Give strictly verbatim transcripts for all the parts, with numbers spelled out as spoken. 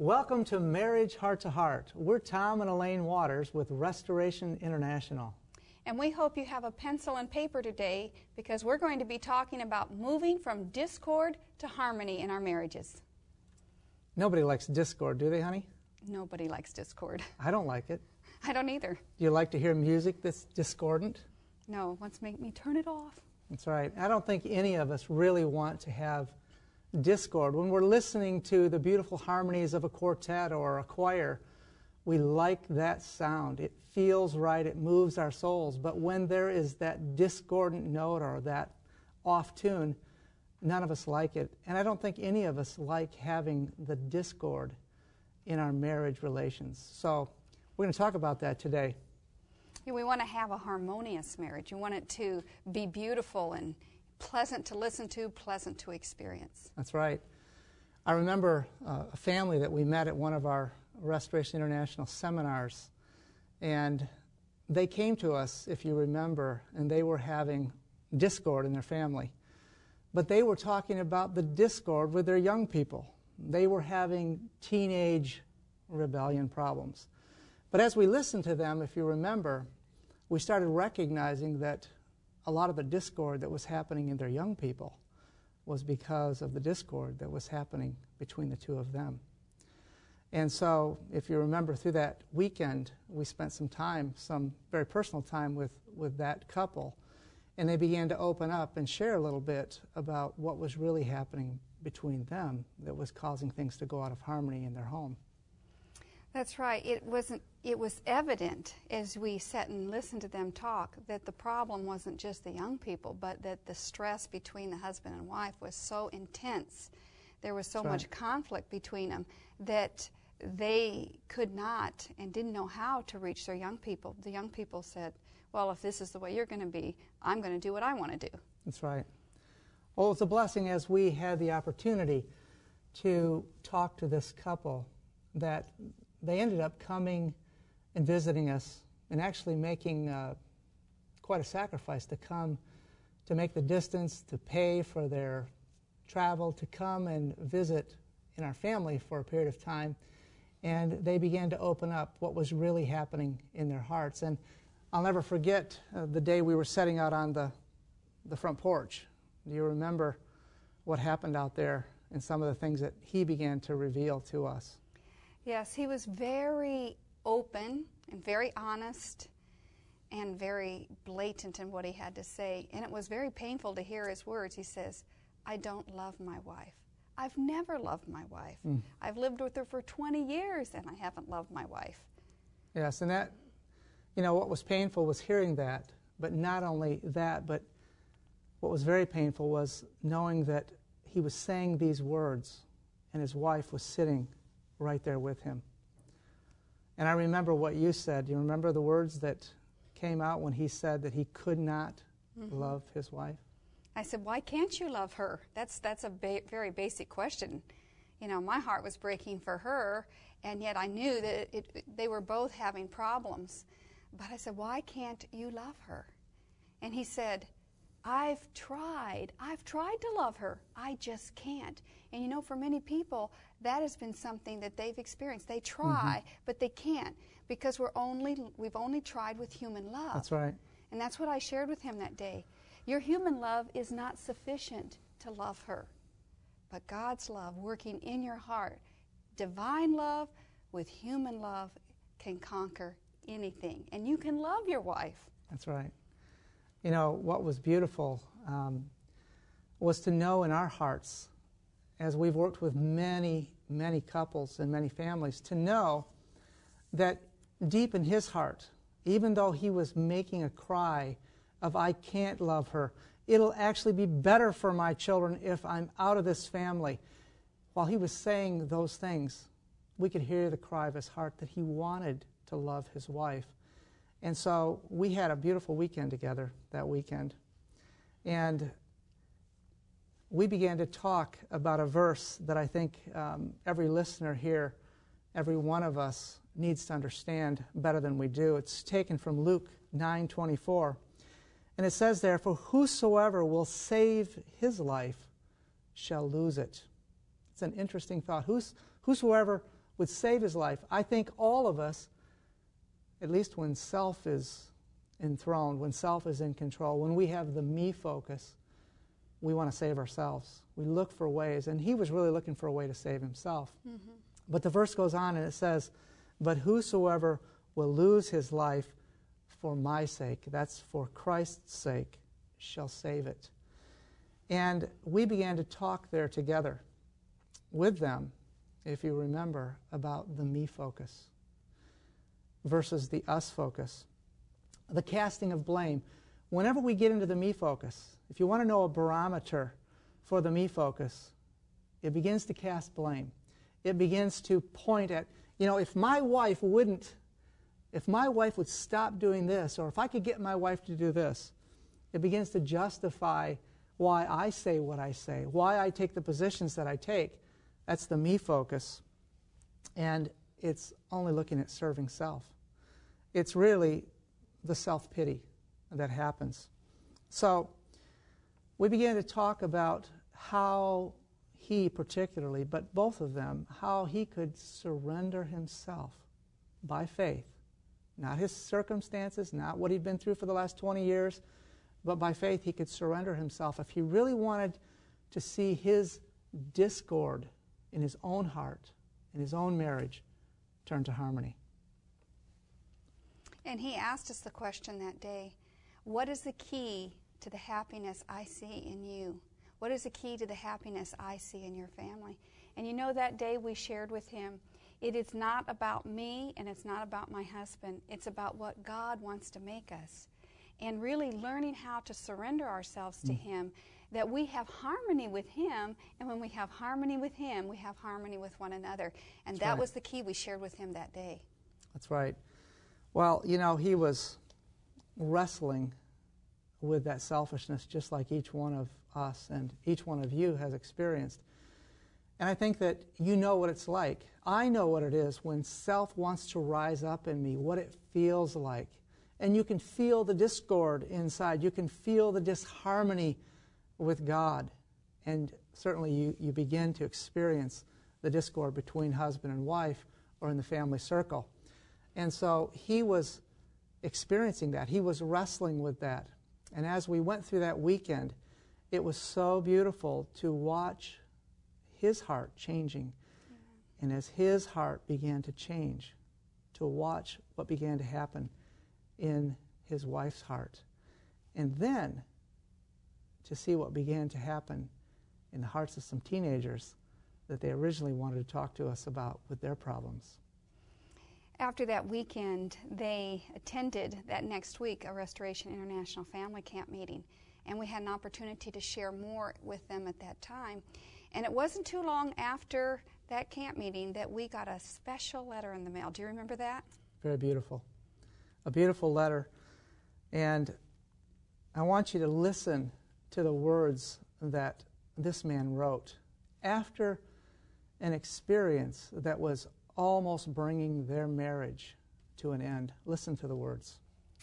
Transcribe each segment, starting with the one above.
Welcome to Marriage Heart to Heart. We're Tom and Elaine Waters with Restoration International. And we hope you have a pencil and paper today because we're going to be talking about moving from discord to harmony in our marriages. Nobody likes discord, do they, honey? Nobody likes discord. I don't like it. I don't either. Do you like to hear music that's discordant? No, let's make me turn it off. That's right. I don't think any of us really want to have discord. When we're listening to the beautiful harmonies of a quartet or a choir, we like that sound. It feels right. It moves our souls. But when there is that discordant note or that off tune, none of us like it. And I don't think any of us like having the discord in our marriage relations. So we're going to talk about that today. Yeah, we want to have a harmonious marriage. You want it to be beautiful and pleasant to listen to, pleasant to experience. That's right. I remember uh, a family that we met at one of our Restoration International seminars, and they came to us, if you remember, and they were having discord in their family. But they were talking about the discord with their young people. They were having teenage rebellion problems. But as we listened to them, if you remember, we started recognizing that a lot of the discord that was happening in their young people was because of the discord that was happening between the two of them. And so, if you remember, through that weekend, we spent some time, some very personal time with, with that couple, and they began to open up and share a little bit about what was really happening between them that was causing things to go out of harmony in their home. That's right. It wasn't. It was evident as we sat and listened to them talk that the problem wasn't just the young people, but that the stress between the husband and wife was so intense. There was so That's right. much conflict between them that they could not and didn't know how to reach their young people. The young people said, well, if this is the way you're going to be, I'm going to do what I want to do. That's right. Well, it's a blessing as we had the opportunity to talk to this couple that they ended up coming and visiting us and actually making uh, quite a sacrifice to come, to make the distance, to pay for their travel, to come and visit in our family for a period of time. And they began to open up what was really happening in their hearts. And I'll never forget uh, the day we were setting out on the, the front porch. Do you remember what happened out there and some of the things that he began to reveal to us? Yes, he was very open and very honest and very blatant in what he had to say. And it was very painful to hear his words. He says, I don't love my wife. I've never loved my wife. Mm. I've lived with her for twenty years and I haven't loved my wife. Yes, and that, you know, what was painful was hearing that. But not only that, but what was very painful was knowing that he was saying these words and his wife was sitting right there with him. And I remember what you said. Do you remember the words that came out when he said that he could not mm-hmm. love his wife? I said, why can't you love her? That's that's a ba- very basic question. You know, my heart was breaking for her, and yet I knew that it, it, they were both having problems. But I said, why can't you love her? And he said, I've tried. I've tried to love her. I just can't. And you know, for many people, that has been something that they've experienced. They try, mm-hmm. but they can't because we're only we've only tried with human love. That's right. And that's what I shared with him that day. Your human love is not sufficient to love her. But God's love working in your heart, divine love with human love can conquer anything. And you can love your wife. That's right. You know, what was beautiful um, was to know in our hearts, as we've worked with many, many couples and many families, to know that deep in his heart, even though he was making a cry of, I can't love her, it'll actually be better for my children if I'm out of this family. While he was saying those things, we could hear the cry of his heart that he wanted to love his wife. And so we had a beautiful weekend together that weekend. And we began to talk about a verse that I think um, every listener here, every one of us needs to understand better than we do. It's taken from Luke nine twenty-four. And it says there, for whosoever will save his life shall lose it. It's an interesting thought. Who's, whosoever would save his life. I think all of us, at least when self is enthroned, when self is in control, when we have the me focus, we want to save ourselves. We look for ways, and he was really looking for a way to save himself. Mm-hmm. But the verse goes on and it says, but whosoever will lose his life for my sake, that's for Christ's sake, shall save it. And we began to talk there together with them, if you remember, about the me focus versus the us focus. The casting of blame. Whenever we get into the me focus, if you want to know a barometer for the me focus, it begins to cast blame. It begins to point at, you know, if my wife wouldn't, if my wife would stop doing this, or if I could get my wife to do this, it begins to justify why I say what I say, why I take the positions that I take. That's the me focus. And it's only looking at serving self. It's really the self-pity that happens. So we began to talk about how he particularly, but both of them, how he could surrender himself by faith. Not his circumstances, not what he'd been through for the last twenty years, but by faith he could surrender himself if he really wanted to see his discord in his own heart, in his own marriage, turn to harmony. And he asked us the question that day, what is the key to the happiness I see in you? What is the key to the happiness I see in your family? And you know, that day we shared with him, it is not about me and it's not about my husband. It's about what God wants to make us. And really learning how to surrender ourselves to mm. him, that we have harmony with him, and when we have harmony with him, we have harmony with one another. And That's that right. was the key we shared with him that day. That's right. Well, you know, he was wrestling with that selfishness just like each one of us and each one of you has experienced. And I think that you know what it's like. I know what it is when self wants to rise up in me, what it feels like. And you can feel the discord inside. You can feel the disharmony with God. And certainly you, you begin to experience the discord between husband and wife or in the family circle. And so he was experiencing that. He was wrestling with that. And as we went through that weekend, it was so beautiful to watch his heart changing. Mm-hmm. And as his heart began to change, to watch what began to happen in his wife's heart. And then to see what began to happen in the hearts of some teenagers that they originally wanted to talk to us about with their problems. After that weekend, they attended that next week a Restoration International Family Camp meeting, and we had an opportunity to share more with them at that time. And it wasn't too long after that camp meeting that we got a special letter in the mail. Do you remember that? Very beautiful. A beautiful letter. And I want you to listen to the words that this man wrote after an experience that was almost bringing their marriage to an end. Listen to the words.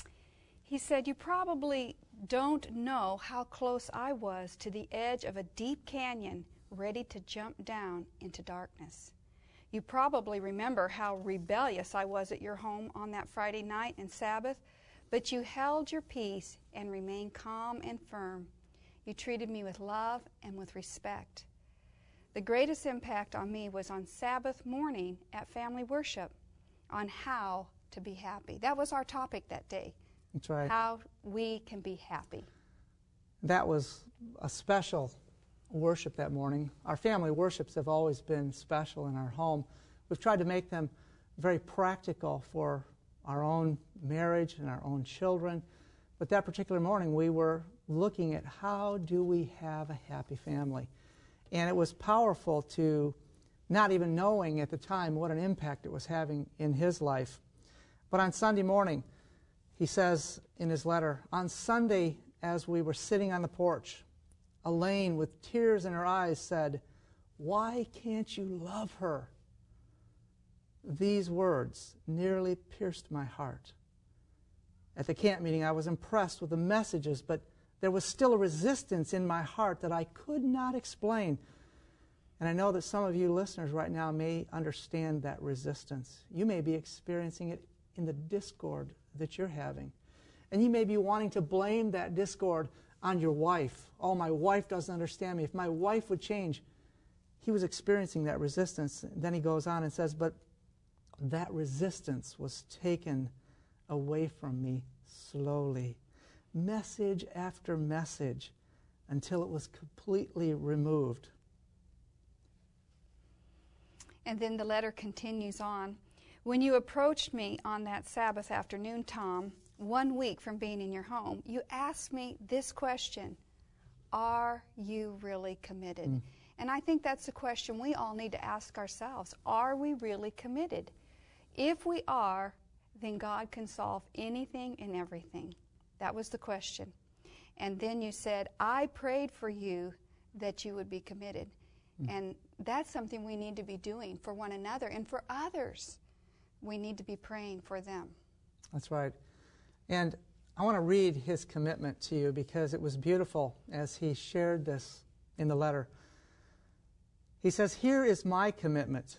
He said, "You probably don't know how close I was to the edge of a deep canyon, ready to jump down into darkness. You probably remember how rebellious I was at your home on that Friday night and Sabbath, but you held your peace and remained calm and firm. You treated me with love and with respect. The greatest impact on me was on Sabbath morning at family worship, on how to be happy." That was our topic that day. That's right. How we can be happy. That was a special worship that morning. Our family worships have always been special in our home. We've tried to make them very practical for our own marriage and our own children. But that particular morning we were looking at how do we have a happy family. And it was powerful to not even knowing at the time what an impact it was having in his life. But on Sunday morning, he says in his letter, on Sunday as we were sitting on the porch, Elaine, with tears in her eyes, said, "Why can't you love her?" These words nearly pierced my heart. At the camp meeting, I was impressed with the messages, but there was still a resistance in my heart that I could not explain. And I know that some of you listeners right now may understand that resistance. You may be experiencing it in the discord that you're having. And you may be wanting to blame that discord on your wife. Oh, my wife doesn't understand me. If my wife would change. He was experiencing that resistance. Then he goes on and says, but that resistance was taken away from me slowly. Message after message until it was completely removed. And then the letter continues on. When you approached me on that Sabbath afternoon, Tom, one week from being in your home, you asked me this question, are you really committed? Mm. And I think that's a question we all need to ask ourselves. Are we really committed? If we are, then God can solve anything and everything. That was the question. And then you said, I prayed for you that you would be committed. Mm. And that's something we need to be doing for one another and for others. We need to be praying for them. That's right. And I want to read his commitment to you because it was beautiful as he shared this in the letter. He says, here is my commitment.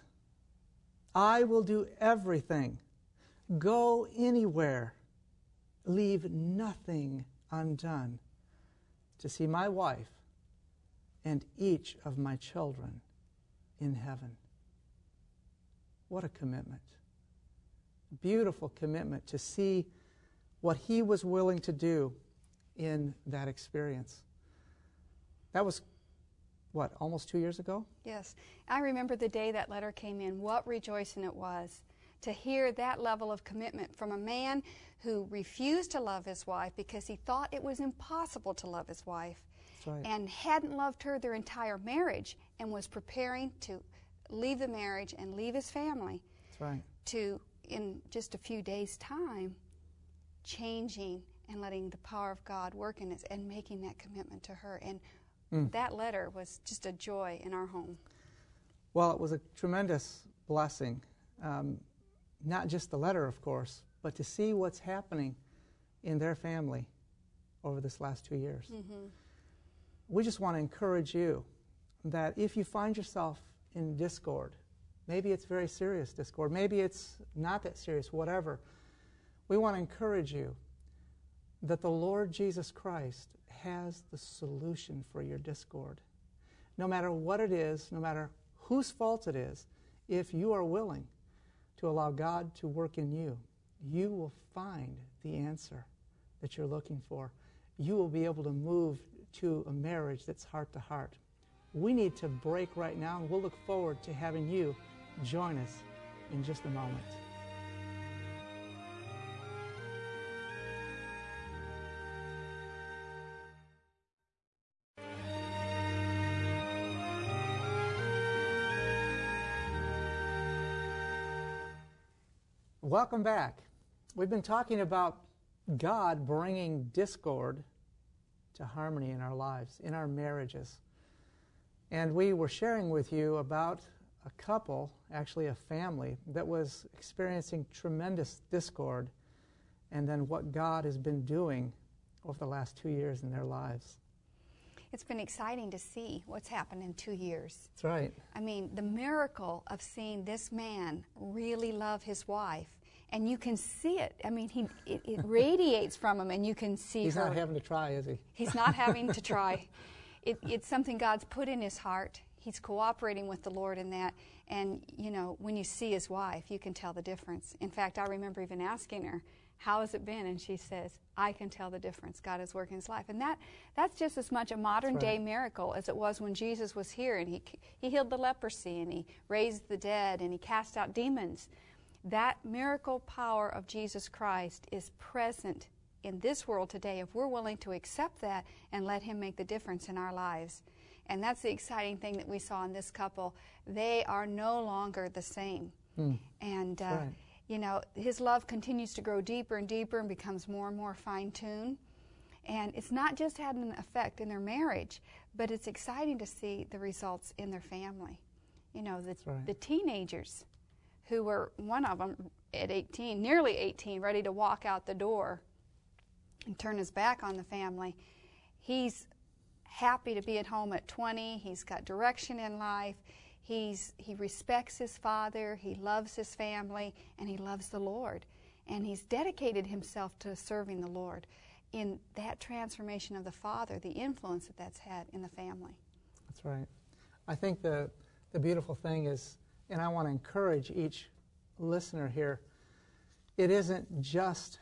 I will do everything, go anywhere, leave nothing undone to see my wife and each of my children in heaven. What a commitment. Beautiful commitment to see what he was willing to do in that experience. That was, what, almost two years ago? Yes. I remember the day that letter came in. What rejoicing it was to hear that level of commitment from a man who refused to love his wife because he thought it was impossible to love his wife. That's right. And hadn't loved her their entire marriage and was preparing to leave the marriage and leave his family. That's right. To, in just a few days' time, changing and letting the power of God work in us and making that commitment to her. And mm. that letter was just a joy in our home. Well, it was a tremendous blessing. Um, not just the letter, of course, but to see what's happening in their family over this last two years. Mm-hmm. We just want to encourage you that if you find yourself in discord, maybe it's very serious discord, maybe it's not that serious, whatever, we want to encourage you that the Lord Jesus Christ has the solution for your discord. No matter what it is, no matter whose fault it is, if you are willing to allow God to work in you, you will find the answer that you're looking for. You will be able to move to a marriage that's heart to heart. We need to break right now, and we'll look forward to having you join us in just a moment. Welcome back. We've been talking about God bringing discord to harmony in our lives, in our marriages. And we were sharing with you about a couple, actually a family, that was experiencing tremendous discord, and then what God has been doing over the last two years in their lives. It's been exciting to see what's happened in two years. That's right. I mean, the miracle of seeing this man really love his wife, and you can see it. I mean, he it, it radiates from him, and you can see He's her. not having to try, is he? He's not having to try. It, it's something God's put in his heart. He's cooperating with the Lord in that. And, you know, when you see his wife, you can tell the difference. In fact, I remember even asking her, how has it been? And she says, I can tell the difference. God is working in his life. And that that's just as much a modern right. day miracle as it was when Jesus was here. And he, he healed the leprosy, and he raised the dead, and he cast out demons. That miracle power of Jesus Christ is present in this world today if we're willing to accept that and let him make the difference in our lives. And that's the exciting thing that we saw in this couple. They are no longer the same. Mm. And, uh, right. you know, his love continues to grow deeper and deeper and becomes more and more fine-tuned. And it's not just had an effect in their marriage, but it's exciting to see the results in their family. You know, the, right. the teenagers who were, one of them at eighteen, nearly eighteen, ready to walk out the door and turn his back on the family. He's happy to be at home at twenty. He's got direction in life. He's, he respects his father. He loves his family. And he loves the Lord. And he's dedicated himself to serving the Lord. In that transformation of the father, the influence that that's had in the family. That's right. I think the, the beautiful thing is, and I want to encourage each listener here, it isn't just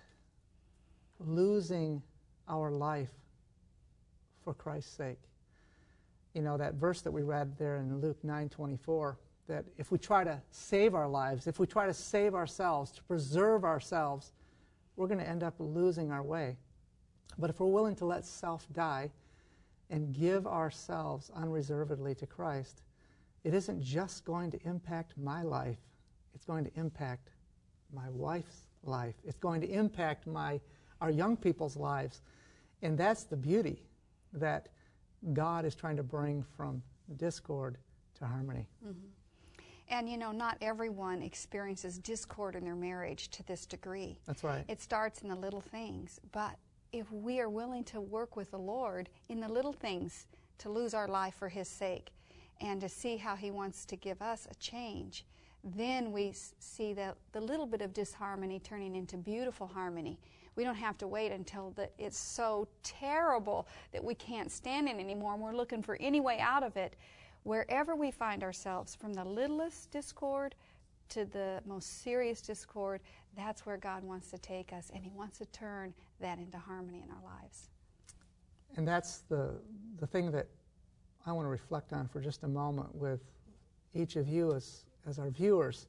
losing our life for Christ's sake. You know, that verse that we read there in Luke nine twenty-four, that if we try to save our lives, if we try to save ourselves, to preserve ourselves, we're going to end up losing our way. But if we're willing to let self die and give ourselves unreservedly to Christ, it isn't just going to impact my life. It's going to impact my wife's life. It's going to impact my, our young people's lives. And that's the beauty that God is trying to bring from discord to harmony. Mm-hmm. And, you know, not everyone experiences discord in their marriage to this degree. That's right. It starts in the little things. But if we are willing to work with the Lord in the little things, to lose our life for His sake, and to see how He wants to give us a change, then we see that the little bit of disharmony turning into beautiful harmony. We don't have to wait until the, it's so terrible that we can't stand it anymore and we're looking for any way out of it. Wherever we find ourselves, from the littlest discord to the most serious discord, that's where God wants to take us, and He wants to turn that into harmony in our lives. And that's the, the thing that I want to reflect on for just a moment with each of you as, as our viewers.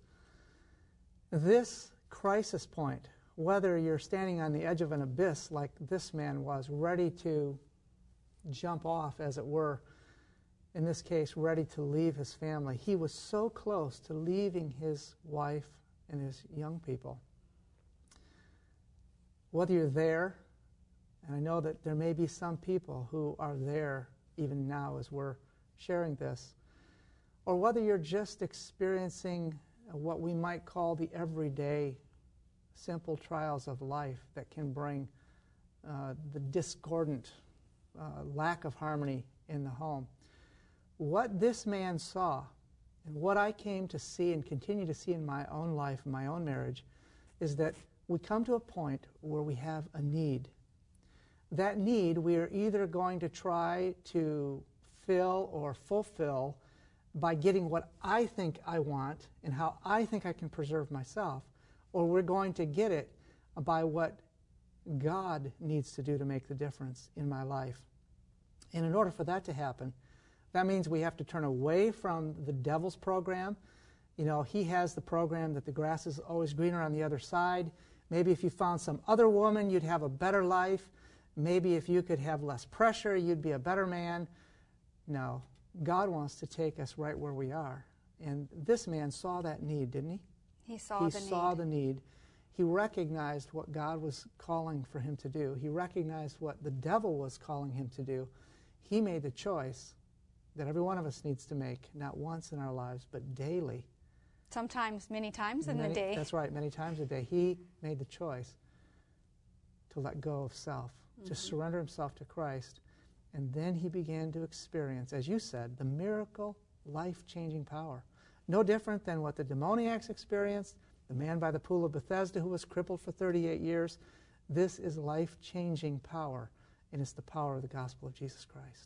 This crisis point, whether you're standing on the edge of an abyss like this man was, ready to jump off, as it were, in this case, ready to leave his family. He was so close to leaving his wife and his young people. Whether you're there, and I know that there may be some people who are there even now as we're sharing this, or whether you're just experiencing what we might call the everyday simple trials of life that can bring uh, the discordant uh, lack of harmony in the home. What this man saw, and what I came to see and continue to see in my own life, in my own marriage, is that we come to a point where we have a need. That need we are either going to try to fill or fulfill by getting what I think I want and how I think I can preserve myself, or we're going to get it by what God needs to do to make the difference in my life. And in order for that to happen, that means we have to turn away from the devil's program. You know, he has the program that the grass is always greener on the other side. Maybe if you found some other woman, you'd have a better life. Maybe if you could have less pressure, you'd be a better man. No, God wants to take us right where we are. And this man saw that need, didn't he? He saw he the need. He saw the need. He recognized what God was calling for him to do. He recognized what the devil was calling him to do. He made the choice that every one of us needs to make, not once in our lives, but daily. Sometimes, many times in many, the day. That's right, many times a day. He made the choice to let go of self, mm-hmm. to surrender himself to Christ, and then he began to experience, as you said, the miracle, life-changing power. No different than what the demoniacs experienced, the man by the pool of Bethesda who was crippled for thirty-eight years. This is life-changing power, and it's the power of the gospel of Jesus Christ.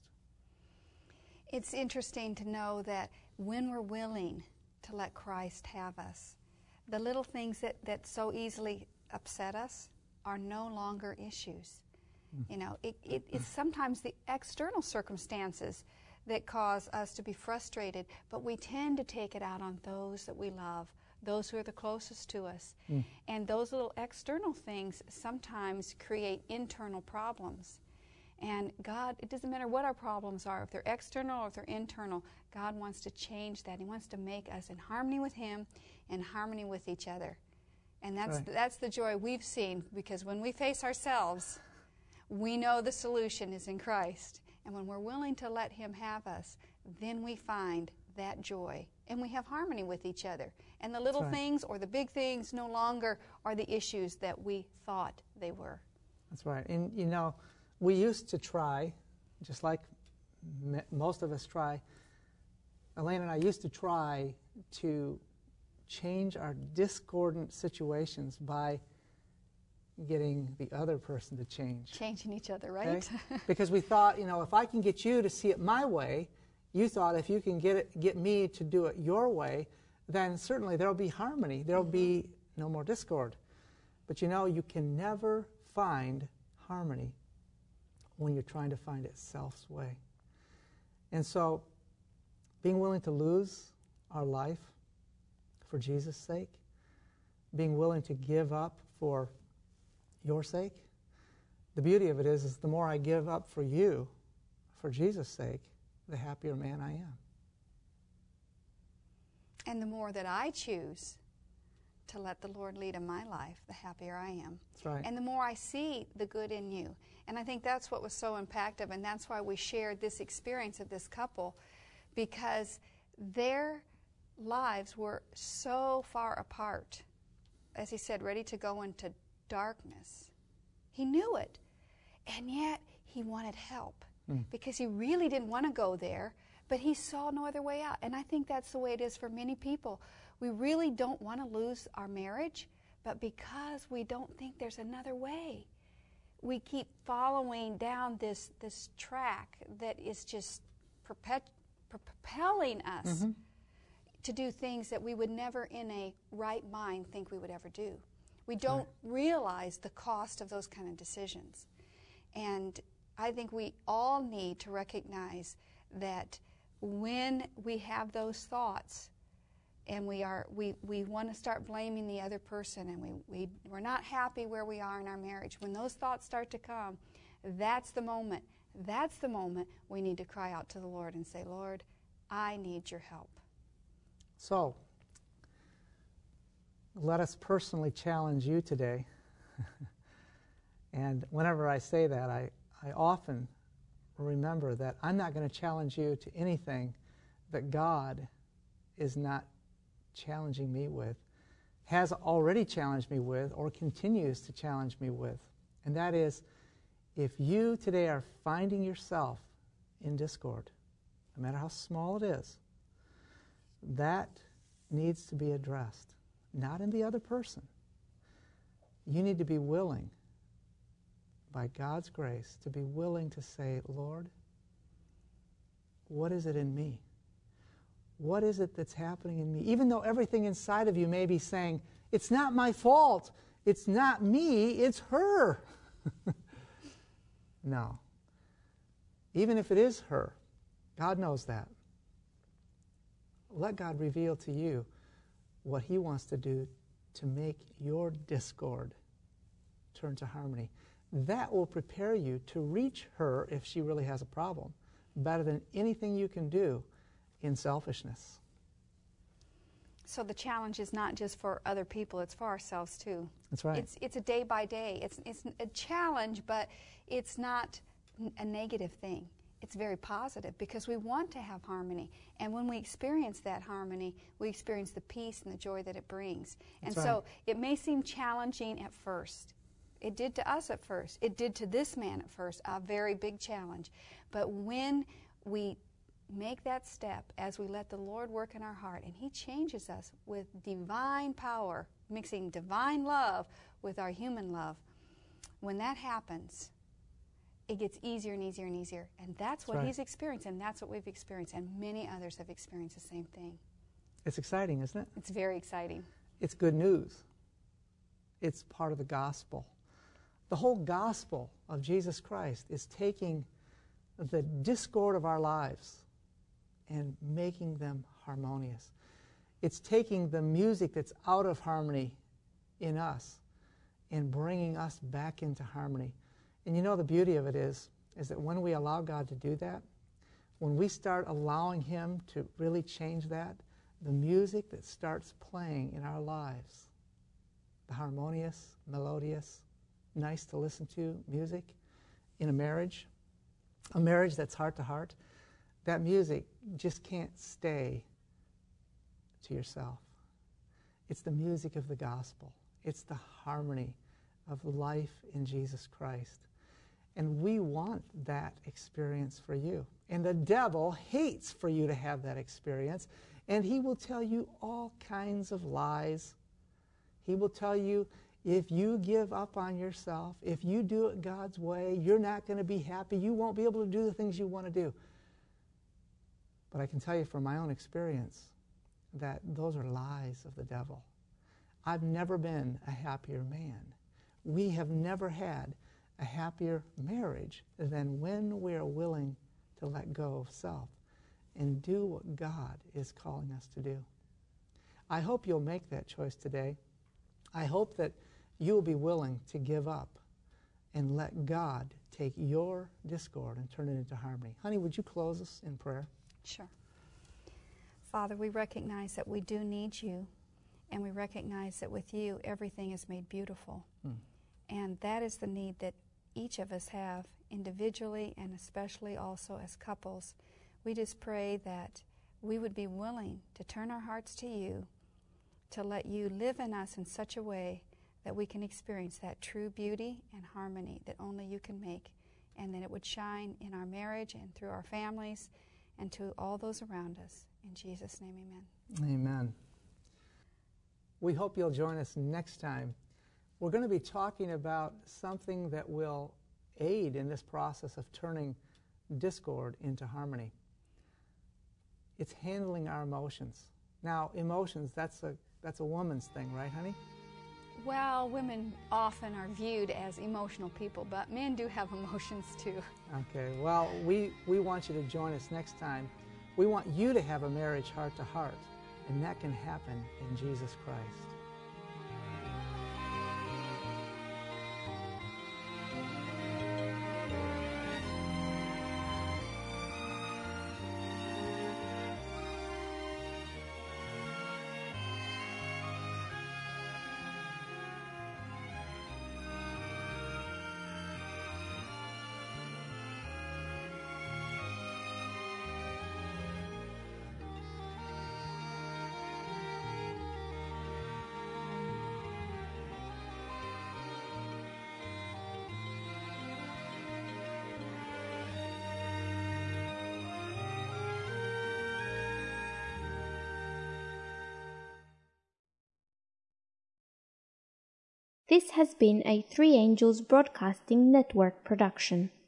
It's interesting to know that when we're willing to let Christ have us, the little things that, that so easily upset us are no longer issues. Mm. You know, it, it, it's sometimes the external circumstances that cause us to be frustrated, but we tend to take it out on those that we love, those who are the closest to us. Mm. And those little external things sometimes create internal problems. And God, it doesn't matter what our problems are, if they're external or if they're internal, God wants to change that. He wants to make us in harmony with Him and harmony with each other. And that's, right. that's the joy we've seen, because when we face ourselves, we know the solution is in Christ. And when we're willing to let Him have us, then we find that joy. And we have harmony with each other. And the little right. things or the big things no longer are the issues that we thought they were. That's right. And, you know, we used to try, just like m- most of us try. Elaine and I used to try to change our discordant situations by getting the other person to change. Changing each other, right? Okay? Because we thought, you know, if I can get you to see it my way, you thought if you can get it, get me to do it your way, then certainly there'll be harmony. There'll mm-hmm. be no more discord. But you know, you can never find harmony when you're trying to find it self's way. And so, being willing to lose our life for Jesus' sake, being willing to give up for your sake, the beauty of it is, is the more I give up for you, for Jesus' sake, the happier man I am. And the more that I choose to let the Lord lead in my life, the happier I am. That's right. And the more I see the good in you. And I think that's what was so impactful, and that's why we shared this experience of this couple, because their lives were so far apart. As he said, ready to go into darkness. He knew it. And yet, he wanted help. Mm. Because he really didn't want to go there, but he saw no other way out. And I think that's the way it is for many people. We really don't want to lose our marriage, but because we don't think there's another way, we keep following down this, this track that is just perpet- propelling us mm-hmm. to do things that we would never in a right mind think we would ever do. We don't right. realize the cost of those kind of decisions. And I think we all need to recognize that when we have those thoughts and we are we, we want to start blaming the other person and we, we, we're not happy where we are in our marriage, when those thoughts start to come, that's the moment. That's the moment we need to cry out to the Lord and say, Lord, I need your help. So, let us personally challenge you today. And whenever I say that, I, I often remember that I'm not going to challenge you to anything that God is not challenging me with, has already challenged me with, or continues to challenge me with. And that is, if you today are finding yourself in discord, no matter how small it is, that needs to be addressed, not in the other person. You need to be willing, by God's grace, to be willing to say, Lord, what is it in me? What is it that's happening in me? Even though everything inside of you may be saying, it's not my fault, it's not me, it's her. No. Even if it is her, God knows that. Let God reveal to you what he wants to do to make your discord turn to harmony. That will prepare you to reach her if she really has a problem, better than anything you can do in selfishness. So the challenge is not just for other people, it's for ourselves too. That's right. It's, it's a day by day. It's, it's a challenge, but it's not a negative thing. It's very positive because we want to have harmony. And when we experience that harmony, we experience the peace and the joy that it brings. And That's so right. it may seem challenging at first. It did to us at first. It did to this man at first, a very big challenge. But when we make that step, as we let the Lord work in our heart, and he changes us with divine power, mixing divine love with our human love, when that happens, it gets easier and easier and easier. And that's, that's what right. he's experienced, and that's what we've experienced, and many others have experienced the same thing. It's exciting, isn't it? It's very exciting. It's good news. It's part of the gospel. The whole gospel of Jesus Christ is taking the discord of our lives and making them harmonious. It's taking the music that's out of harmony in us and bringing us back into harmony. And you know the beauty of it is, is that when we allow God to do that, when we start allowing him to really change that, the music that starts playing in our lives, the harmonious, melodious, nice to listen to music in a marriage, a marriage that's heart to heart, that music just can't stay to yourself. It's the music of the gospel. It's the harmony of life in Jesus Christ. And we want that experience for you. And the devil hates for you to have that experience. And he will tell you all kinds of lies. He will tell you, if you give up on yourself, if you do it God's way, you're not going to be happy. You won't be able to do the things you want to do. But I can tell you from my own experience that those are lies of the devil. I've never been a happier man. We have never had a happier marriage than when we are willing to let go of self and do what God is calling us to do. I hope you'll make that choice today. I hope that you will be willing to give up and let God take your discord and turn it into harmony. Honey, would you close us in prayer? Sure. Father, we recognize that we do need you, and we recognize that with you everything is made beautiful. Mm. And that is the need that each of us have individually and especially also as couples. We just pray that we would be willing to turn our hearts to you, to let you live in us in such a way that we can experience that true beauty and harmony that only you can make, and that it would shine in our marriage and through our families and to all those around us. In Jesus' name, amen. Amen. We hope you'll join us next time. We're going to be talking about something that will aid in this process of turning discord into harmony. It's handling our emotions. Now, emotions, that's a, that's a woman's thing, right, honey? Well, women often are viewed as emotional people, but men do have emotions too. Okay, well, we, we want you to join us next time. We want you to have a marriage heart to heart, and that can happen in Jesus Christ. This has been a Three Angels Broadcasting Network production.